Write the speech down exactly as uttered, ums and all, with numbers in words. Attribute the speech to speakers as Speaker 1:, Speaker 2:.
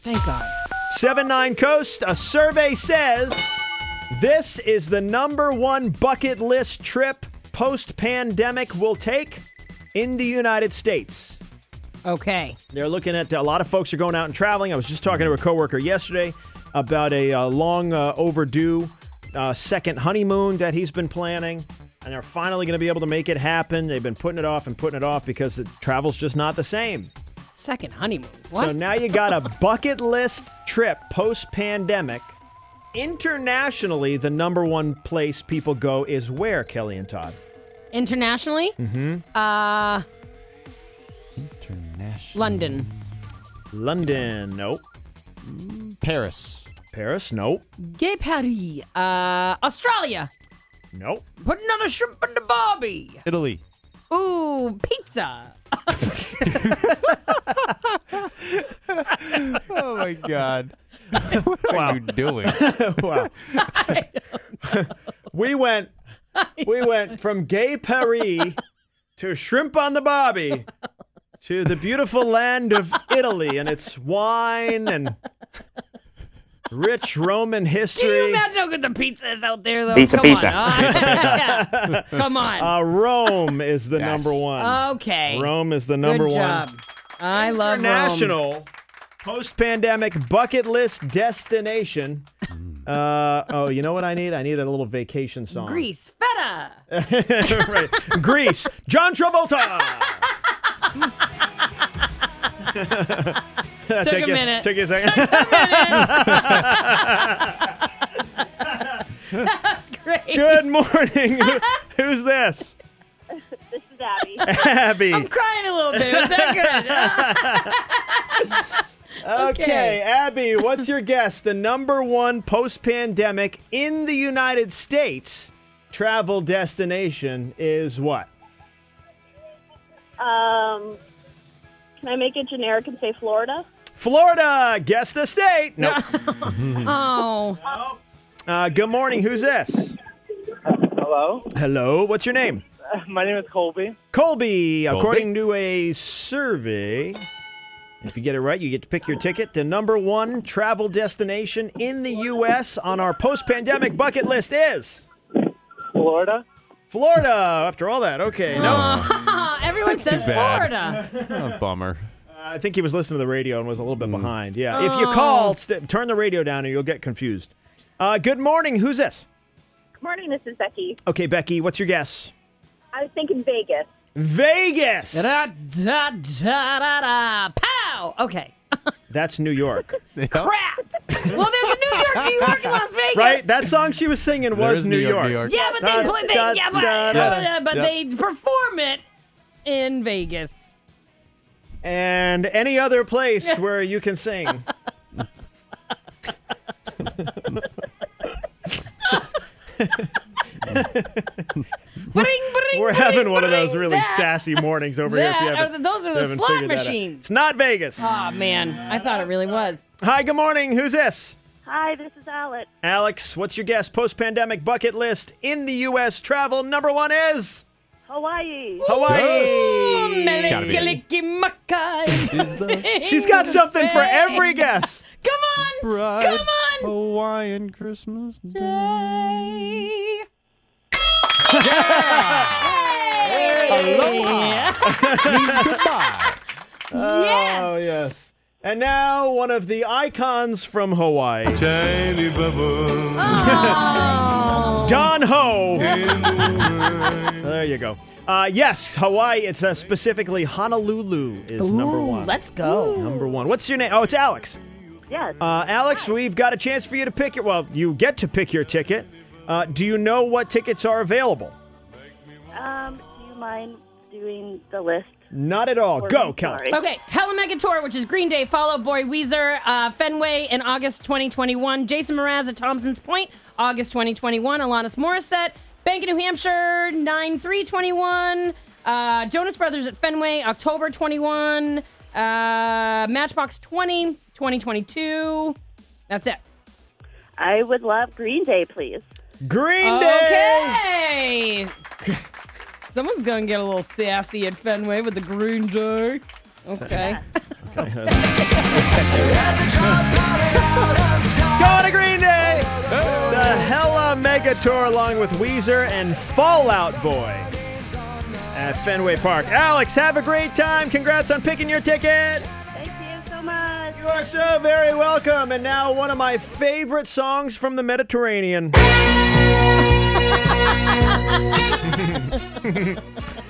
Speaker 1: Thank God.
Speaker 2: seven nine Coast, a survey says this is the number one bucket list trip post-pandemic we'll take in the United States.
Speaker 1: Okay.
Speaker 2: They're looking at, a lot of folks are going out and traveling. I was just talking to a coworker yesterday about a uh, long uh, overdue uh, second honeymoon that he's been planning. And they're finally going to be able to make it happen. They've been putting it off and putting it off because the travel's just not the same.
Speaker 1: Second honeymoon. What?
Speaker 2: So now you got a bucket list trip post-pandemic. Internationally, the number one place people go is where, Kelly and Todd?
Speaker 1: Internationally?
Speaker 2: Mm-hmm.
Speaker 1: Uh,
Speaker 3: International.
Speaker 1: London.
Speaker 2: London, nope.
Speaker 3: Paris.
Speaker 2: Paris, nope.
Speaker 1: Gay Paris. Uh, Australia.
Speaker 2: Nope.
Speaker 1: Put another shrimp in the barbie.
Speaker 3: Italy.
Speaker 1: Ooh, pizza.
Speaker 3: Oh my God. What are
Speaker 2: Wow.
Speaker 3: you doing?
Speaker 2: Wow. we went we went from Gay Paris to shrimp on the barbie to the beautiful land of Italy and its wine and rich Roman history.
Speaker 1: Can you imagine how good the pizza is out there, though?
Speaker 4: Pizza,
Speaker 1: Come
Speaker 4: pizza.
Speaker 1: On. Uh, Come on.
Speaker 2: Uh, Rome is the
Speaker 3: Yes.
Speaker 2: number one.
Speaker 1: Okay.
Speaker 2: Rome is the number
Speaker 1: Good
Speaker 2: one.
Speaker 1: job. I love Rome.
Speaker 2: International post-pandemic bucket list destination. Uh, oh, you know what I need? I need a little vacation song.
Speaker 1: Greece. Feta.
Speaker 2: Right. Greece. John Travolta.
Speaker 1: Took
Speaker 2: Take
Speaker 1: a
Speaker 2: you-
Speaker 1: minute.
Speaker 2: Took you a second.
Speaker 1: That's great.
Speaker 2: Good morning. Who- Who's this?
Speaker 5: This is Abby.
Speaker 2: Abby.
Speaker 1: I'm crying a little bit. Was that good?
Speaker 2: Okay,
Speaker 1: Okay.
Speaker 2: Abby, what's your guess? The number one post-pandemic in the United States travel destination is what?
Speaker 5: Um, can I make it generic and say Florida?
Speaker 2: Florida. Guess the state. No.
Speaker 1: Oh.
Speaker 2: Uh, good morning. Who's this?
Speaker 6: Hello,
Speaker 2: Hello. What's your name?
Speaker 6: my name is Colby.
Speaker 2: Colby. According to a survey, if you get it right, you get to pick your ticket. The number one travel destination in the U S on our post-pandemic bucket list is
Speaker 6: Florida.
Speaker 2: Florida. After all that, okay. No,
Speaker 1: Everyone says
Speaker 3: too bad.
Speaker 1: Florida.
Speaker 3: Oh, bummer.
Speaker 2: I think he was listening to the radio and was a little bit behind. Yeah. If you call, st- turn the radio down, or you'll get confused. Uh, good morning. Who's this?
Speaker 5: Good morning, this is Becky.
Speaker 2: Okay, Becky. What's your guess?
Speaker 5: I was thinking Vegas.
Speaker 2: Vegas.
Speaker 1: Da, da, da, da, da. Pow. Okay.
Speaker 2: That's New York.
Speaker 3: Yeah.
Speaker 1: Crap. Well, there's a New York, New York, and Las Vegas.
Speaker 2: Right? That song she was singing was
Speaker 3: is
Speaker 2: New
Speaker 3: New York,
Speaker 2: York.
Speaker 3: New York.
Speaker 1: Yeah, but they
Speaker 2: Da,
Speaker 1: play. They,
Speaker 2: da,
Speaker 1: yeah, but,
Speaker 2: da,
Speaker 3: da.
Speaker 1: but
Speaker 3: Yeah.
Speaker 1: they perform it in Vegas.
Speaker 2: And any other place where you can sing.
Speaker 1: Bring, bring,
Speaker 2: We're
Speaker 1: bring,
Speaker 2: having one of those
Speaker 1: bring
Speaker 2: really
Speaker 1: that.
Speaker 2: sassy mornings over here. If you
Speaker 1: That-
Speaker 2: haven't,
Speaker 1: those are the
Speaker 2: haven't
Speaker 1: slot
Speaker 2: figured that out.
Speaker 1: machines.
Speaker 2: It's not Vegas.
Speaker 1: Oh man, I thought it really was.
Speaker 2: Hi, good morning. Who's this?
Speaker 5: Hi, this is Alex.
Speaker 2: Alex, what's your guess? Post-pandemic bucket list in the U S travel number one is
Speaker 5: Hawaii.
Speaker 2: Hawaii.
Speaker 1: Oh,
Speaker 3: gotta be.
Speaker 1: Melikimaka.
Speaker 2: She's got something for every guess.
Speaker 1: Come on,
Speaker 3: Bright
Speaker 1: come on.
Speaker 3: Hawaiian Christmas Day.
Speaker 1: Day.
Speaker 3: Aloha means goodbye.
Speaker 1: Yes.
Speaker 2: Oh, yes. And now one of the icons from Hawaii.
Speaker 7: Tiny bubble
Speaker 1: Oh.
Speaker 2: Don Ho.
Speaker 7: in the wine.
Speaker 2: There you go. Uh, yes, Hawaii. It's uh, specifically Honolulu is number
Speaker 1: Ooh,
Speaker 2: one.
Speaker 1: Let's go.
Speaker 2: Number one. What's your name? Oh, it's Alex.
Speaker 5: Yes.
Speaker 2: Uh, Alex, we've got a chance for you to pick your. Well, you get to pick your ticket. Uh, do you know what tickets are available?
Speaker 5: Um, do you mind doing the list?
Speaker 2: Not at all.
Speaker 5: for
Speaker 2: Go,
Speaker 5: me?
Speaker 2: Kelly.
Speaker 5: Sorry.
Speaker 1: Okay, Hella Mega Tour, which is Green Day, Fall Out Boy, Weezer, uh, Fenway in August twenty twenty-one, Jason Mraz at Thompson's Point, August twenty twenty-one, Alanis Morissette, Bank of New Hampshire, nine three twenty-one, uh, Jonas Brothers at Fenway, October twenty-one, uh, Matchbox twenty, twenty twenty-two. That's it.
Speaker 5: I would love Green Day, please.
Speaker 2: Green Day.
Speaker 1: Okay. Someone's gonna get a little sassy at Fenway with the Green Day. Okay.
Speaker 2: Okay. Going to Green Day! The Hella Mega Tour along with Weezer and Fallout Boy at Fenway Park. Alex, have a great time. Congrats on picking your ticket.
Speaker 5: Thank you so much.
Speaker 2: You are so very welcome. And now one of my favorite songs from the Mediterranean.